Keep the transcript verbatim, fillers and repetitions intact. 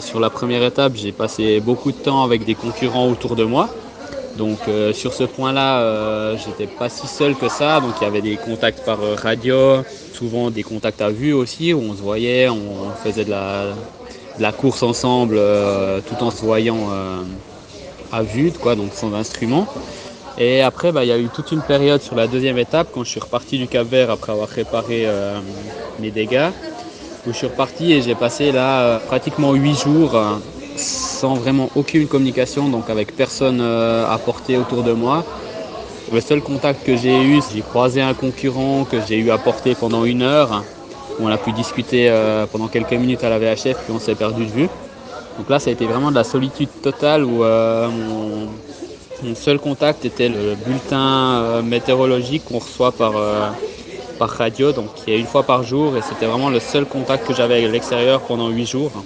sur la première étape, j'ai passé beaucoup de temps avec des concurrents autour de moi. Donc euh, sur ce point-là, euh, j'étais pas si seul que ça. Donc il y avait des contacts par euh, radio, souvent des contacts à vue aussi, où on se voyait, on faisait de la, de la course ensemble, euh, tout en se voyant euh, à vue, quoi, donc sans instrument. Et après, bah, il y a eu toute une période sur la deuxième étape, quand je suis reparti du Cap-Vert après avoir réparé euh, mes dégâts, où je suis reparti et j'ai passé là euh, pratiquement huit jours euh, sans vraiment aucune communication, donc avec personne euh, à portée autour de moi. Le seul contact que j'ai eu, j'ai croisé un concurrent que j'ai eu à portée pendant une heure, où on a pu discuter euh, pendant quelques minutes à la V H F, puis on s'est perdu de vue. Donc là, ça a été vraiment de la solitude totale où euh, mon, mon seul contact était le bulletin euh, météorologique qu'on reçoit par, euh, par radio, donc qui est une fois par jour, et c'était vraiment le seul contact que j'avais avec l'extérieur pendant huit jours.